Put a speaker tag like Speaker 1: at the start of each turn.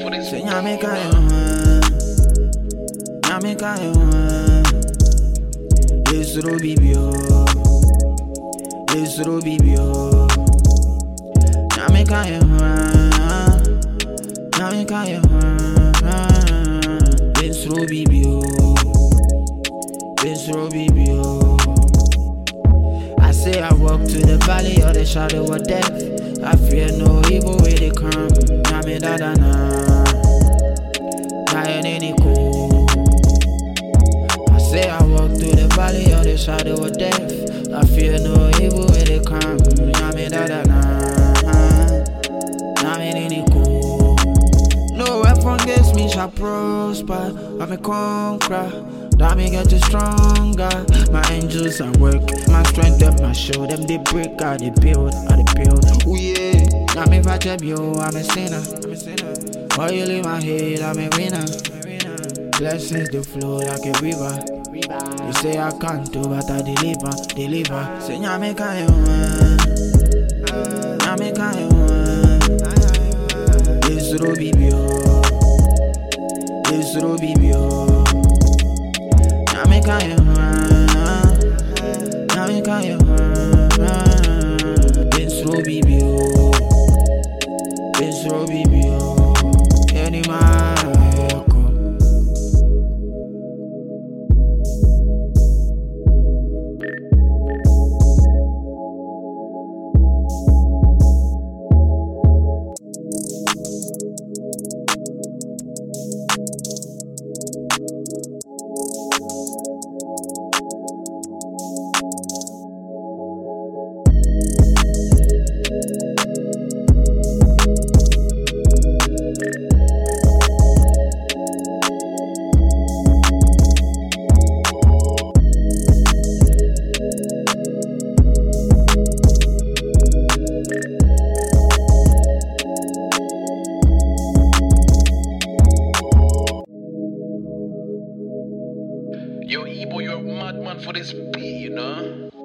Speaker 1: Say nyame kayo Yesro bibio Nyame kayo Yesro bibio I say I walk to the valley of the shadow of death. I fear no evil way they come. Nyame dada na any cool. I say I walk through the valley of the shadow of death. I fear no evil way they come. Nyame dada na any cool. No weapon against me shall prosper. I'm a conqueror. That me get you stronger. My angels at work, my strength up my show. Them they break, I they build. Ooh yeah, now me if you, I'm a sinner. While you leave my head, I'm a winner. Blessings they flow like a river. You say I can't do, but I deliver. Say nyame kayo Yesro bibio Nyame kayo Yesro bibio Any man
Speaker 2: Yo, Ebo, you're a madman for this beat, you know?